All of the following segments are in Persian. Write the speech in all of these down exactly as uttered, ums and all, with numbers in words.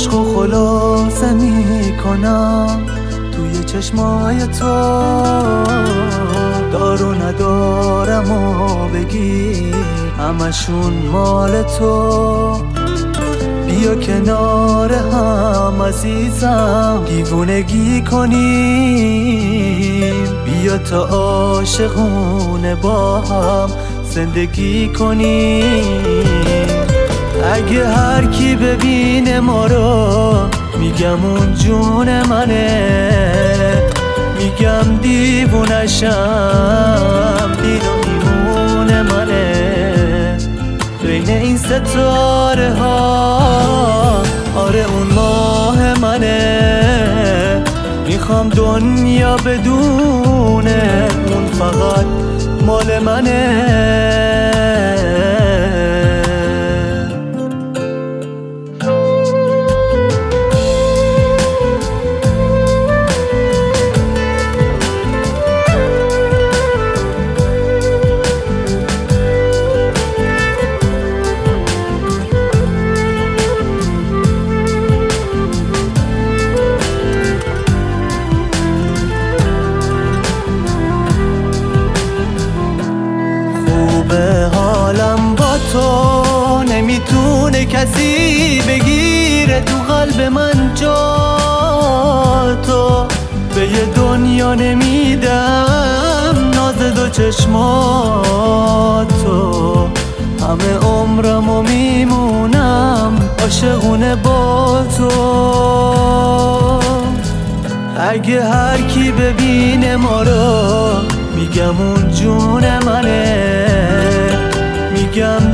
عشق و خلاصه می کنم توی چشمای تو، دارو ندارم و بگیر همشون مال تو. بیا کنار هم عزیزم دیوونگی کنیم، بیا تا عاشقونه با هم زندگی کنیم. اگه هر کی ببینه ما رو میگم اون جون منه، میگم دیوونشم دین و ایمون منه. بین این ستاره ها آره اون ماه منه، میخوام دنیا بدونه اون فقط مال منه. به حالم با تو نمیتونه کسی بگیره تو قلب من جا تو. به یه دنیا نمیدم ناز دو چشماتو، همه عمرمو میمونم عاشقونه با تو. اگه هر کی ببینه ما رو میگم اون جون منه، میگم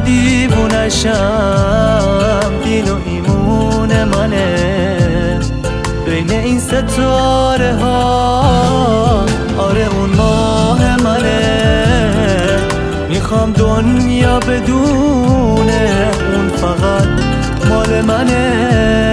دیوونشم دین و ایمون منه. بین این ستاره ها آره اون ماه منه، میخوام دنیا بدونه اون فقط مال منه.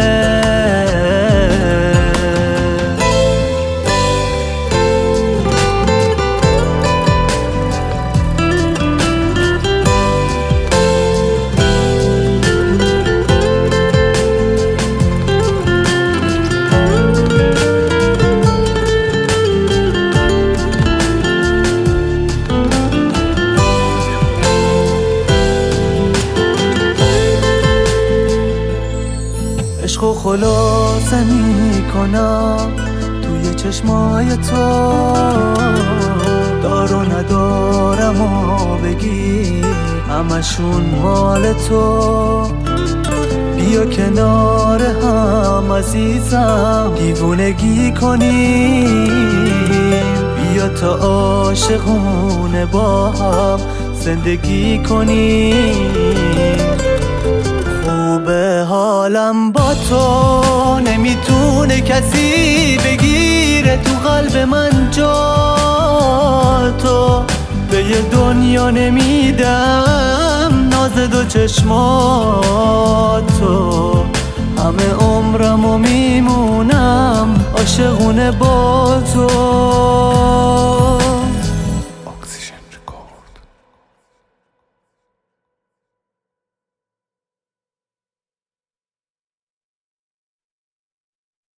عشق و خلاصه می کنم توی چشمای تو، دارو ندارم و بگیر همشون مال تو. بیا کنار هم عزیزم دیوونگی کنیم، بیا تا عاشقونه با هم زندگی کنیم. خوبه حالم با تو نمیتونه کسی بگیره تو قلب من جا تو. به یه دنیا نمیدم ناز دو چشماتو، همه عمرمو میمونم عاشقونه با تو.